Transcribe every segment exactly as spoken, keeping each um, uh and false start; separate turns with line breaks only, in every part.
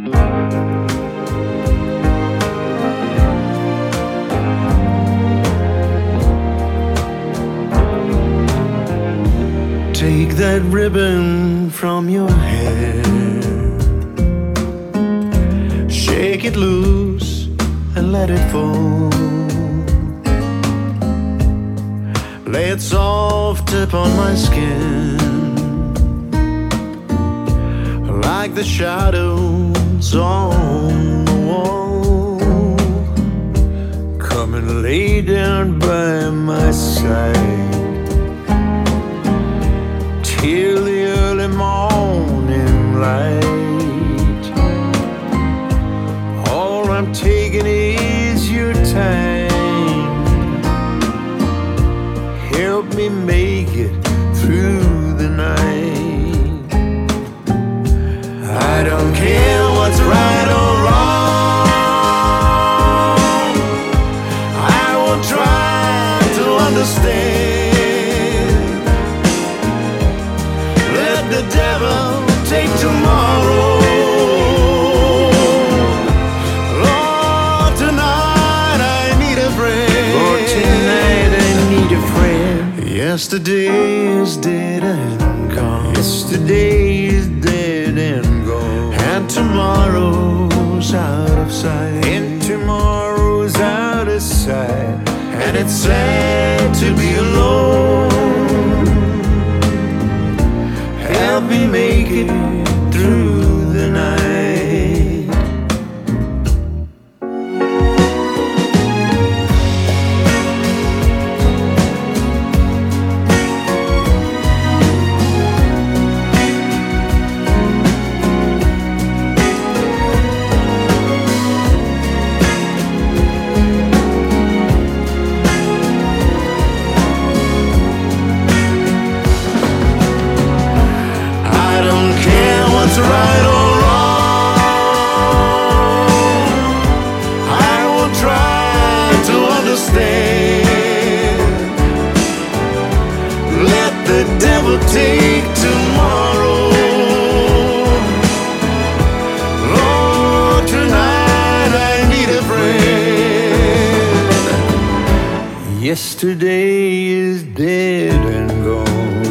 Take that ribbon from your hair, shake it loose and let it fall. Lay it soft upon my skin, like the shadows on the wall. Come and lay down by my side till the early morning light. All I'm taking is your time. Help me make it through the night. I don't care what's right or wrong. I will try to understand. Let the devil take tomorrow. Lord, tonight I need a friend. Lord, tonight I need a friend. Yesterday is dead and gone. Yesterday is dead and gone. And tomorrow's out of sight. And tomorrow's out of sight. And it's sad to be alone. Help me make it through the night. What's right or wrong, I will try to understand. Let the devil take tomorrow. Lord, tonight I need a friend. Yesterday is dead and gone,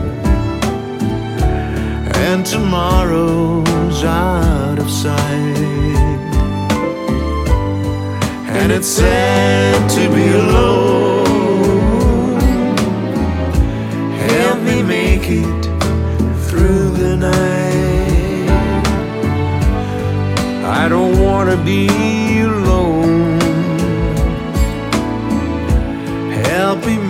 and tomorrow's out of sight. And it's sad to be alone. Help me make it through the night. I don't want to be alone. Help me